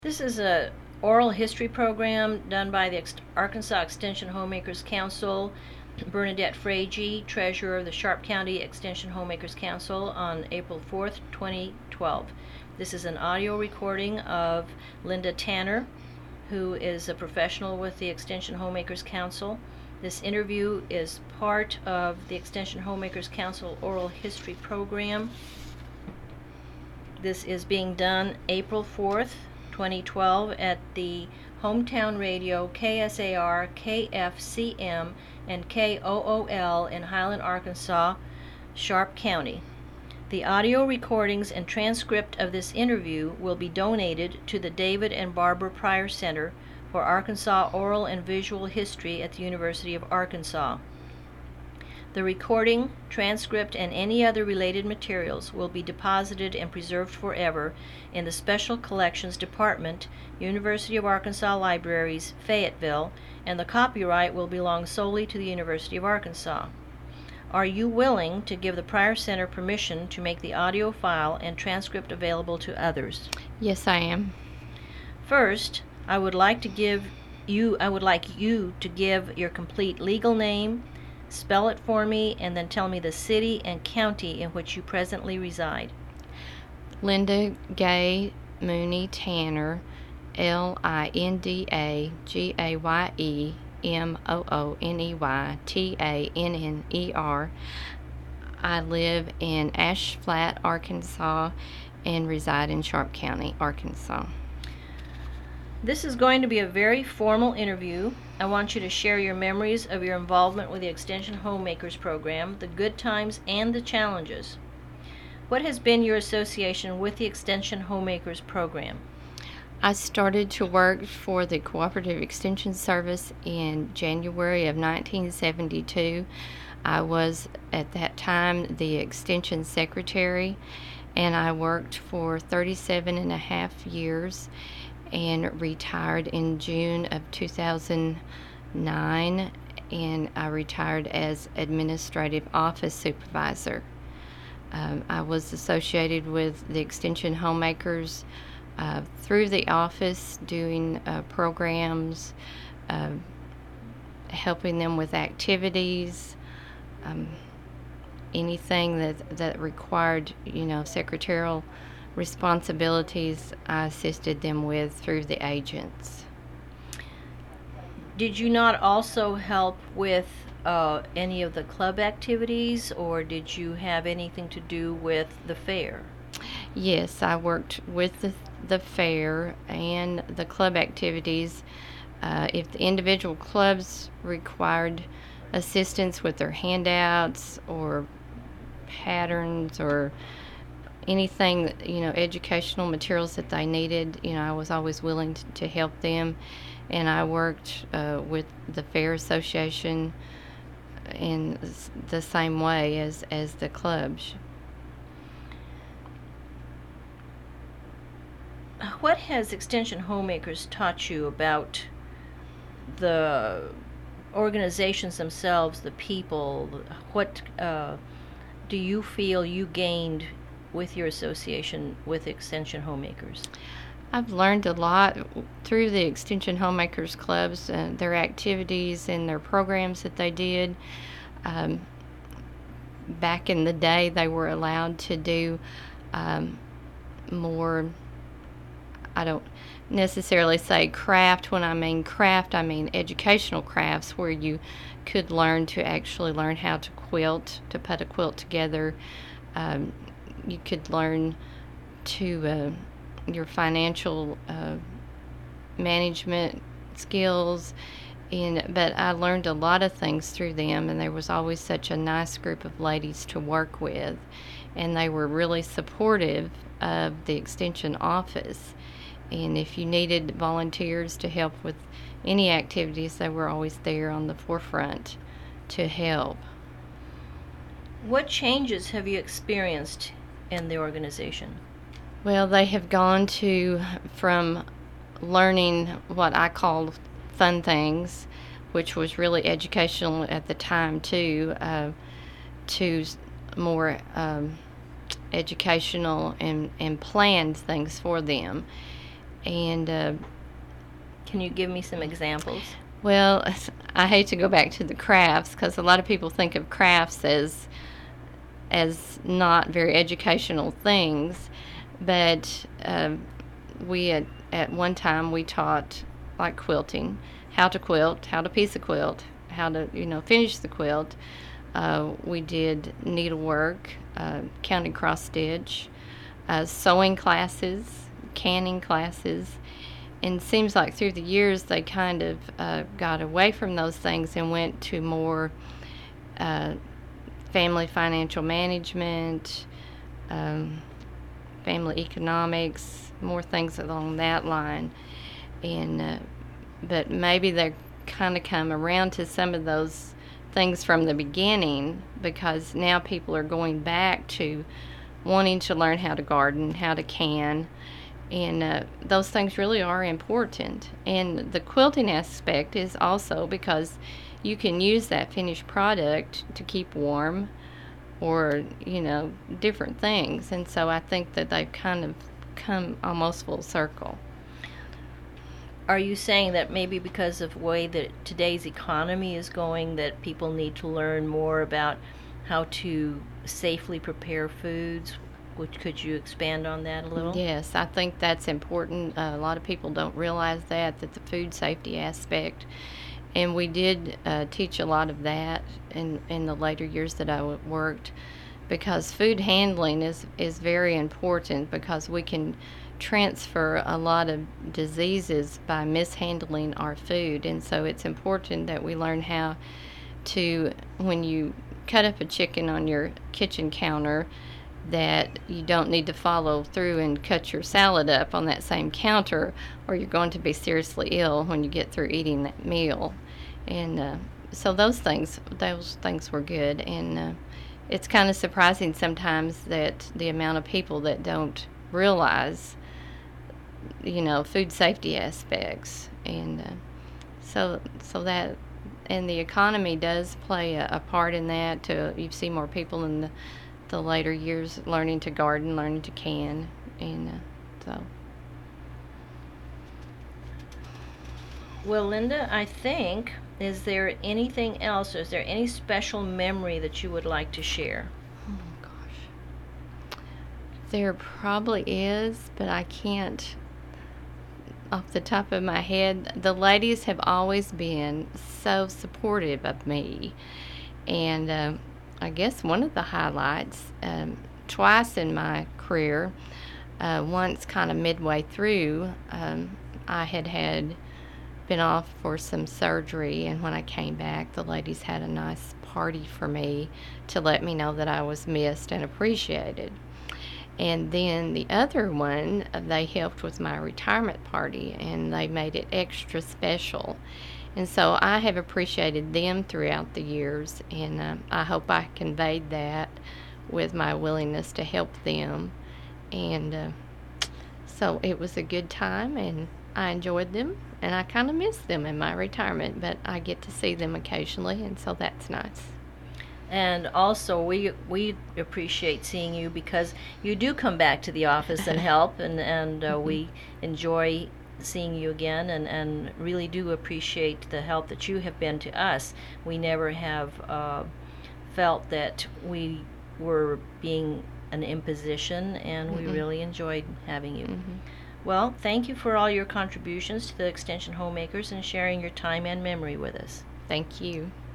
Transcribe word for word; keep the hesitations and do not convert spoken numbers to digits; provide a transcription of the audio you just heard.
This is a oral history program done by the Ex- Arkansas Extension Homemakers Council. Bernadette Frage, Treasurer of the Sharp County Extension Homemakers Council, on April fourth, twenty twelve. This is an audio recording of Linda Tanner, who is a professional with the Extension Homemakers Council. This interview is part of the Extension Homemakers Council oral history program. This is being done April fourth, twenty twelve at the Hometown Radio K S A R, K F C M, and K O O L in Highland, Arkansas, Sharp County. The audio recordings and transcript of this interview will be donated to the David and Barbara Pryor Center for Arkansas Oral and Visual History at the University of Arkansas. The recording, transcript, and any other related materials will be deposited and preserved forever in the Special Collections Department, University of Arkansas Libraries, Fayetteville, and the copyright will belong solely to the University of Arkansas. Are you willing to give the Pryor Center permission to make the audio file and transcript available to others? Yes, I am. First, I would like to give you I would like you to give your complete legal name, spell it for me, and then tell me the city and county in which you presently reside. Linda Gay Mooney Tanner, L I N D A G A Y E M O O N E Y T A N N E R. I live in Ash Flat, Arkansas, and reside in Sharp County, Arkansas. This is going to be a very formal interview. I want you to share your memories of your involvement with the Extension Homemakers program, the good times and the challenges. What has been your association with the Extension Homemakers program? I started to work for the Cooperative Extension Service in January of nineteen seventy-two. I was at that time the Extension Secretary, and I worked for thirty-seven and a half years and retired in June of two thousand nine, and I retired as Administrative Office Supervisor. Um, I was associated with the Extension Homemakers uh, through the office, doing uh, programs, uh, helping them with activities, um, anything that, that required, you know, secretarial responsibilities, I assisted them with through the agents. Did you not also help with uh, any of the club activities, or did you have anything to do with the fair? Yes, I worked with the, the fair and the club activities. Uh, if the individual clubs required assistance with their handouts or patterns or anything, you know, educational materials that they needed, you know, I was always willing to, to help them. And I worked uh, with the Fair Association in the same way as, as the clubs. What has Extension Homemakers taught you about the organizations themselves, the people? What uh, do you feel you gained with your association with Extension Homemakers? I've learned a lot through the Extension Homemakers clubs, uh, their activities and their programs that they did. Um, back in the day, they were allowed to do um, more, I don't necessarily say craft. When I mean craft, I mean educational crafts where you could learn to actually learn how to quilt, to put a quilt together. Um, you could learn to uh, your financial uh, management skills, and but I learned a lot of things through them, and there was always such a nice group of ladies to work with, and they were really supportive of the extension office. And if you needed volunteers to help with any activities, they were always there on the forefront to help. What changes have you experienced in the organization? Well, they have gone to from learning what I call fun things, which was really educational at the time too, uh, to more um, educational and, and planned things for them. And uh, Can you give me some examples? well, I hate to go back to the crafts because a lot of people think of crafts as as not very educational things, but um, we at, at one time we taught like quilting, how to quilt, how to piece a quilt, how to you know finish the quilt. Uh, we did needlework, uh, counting cross stitch, uh, sewing classes, canning classes, and seems like through the years they kind of uh, got away from those things and went to more uh, family financial management, um, family economics, more things along that line. And uh, but maybe they're kind of come around to some of those things from the beginning because now people are going back to wanting to learn how to garden, how to can, and uh, those things really are important. And the quilting aspect is also because you can use that finished product to keep warm or, you know, different things. And so I think that they've kind of come almost full circle. Are you saying that maybe because of the way that today's economy is going, that people need to learn more about how to safely prepare foods? Which, could you expand on that a little? Yes, I think that's important. Uh, a lot of people don't realize that, that the food safety aspect. And we did uh, teach a lot of that in, in the later years that I w- worked because food handling is, is very important because we can transfer a lot of diseases by mishandling our food. And so it's important that we learn how to, when you cut up a chicken on your kitchen counter, that you don't need to follow through and cut your salad up on that same counter or you're going to be seriously ill when you get through eating that meal. And uh, so those things those things were good. And uh, it's kind of surprising sometimes that the amount of people that don't realize, you know, food safety aspects. And uh, so so that and the economy does play a, a part in that. To you see more people in the the later years learning to garden, learning to can, and uh, so. Well, Linda, I think, is there anything else? Is there any special memory that you would like to share? Oh gosh, there probably is, but I can't off the top of my head. The ladies have always been so supportive of me, and uh, I guess one of the highlights, um, twice in my career, uh, once kind of midway through, um, I had had been off for some surgery, and when I came back, the ladies had a nice party for me to let me know that I was missed and appreciated. And then the other one, uh, they helped with my retirement party, and they made it extra special. And so I have appreciated them throughout the years, and uh, I hope I conveyed that with my willingness to help them. And uh, so it was a good time, and I enjoyed them, and I kind of miss them in my retirement, but I get to see them occasionally, and so that's nice. And also, we we appreciate seeing you because you do come back to the office and help, and and uh, we enjoy seeing you again, and, and really do appreciate the help that you have been to us. We never have uh, felt that we were being an imposition, and we Mm-mm. really enjoyed having you. Mm-hmm. Well, thank you for all your contributions to the Extension Homemakers and sharing your time and memory with us. Thank you.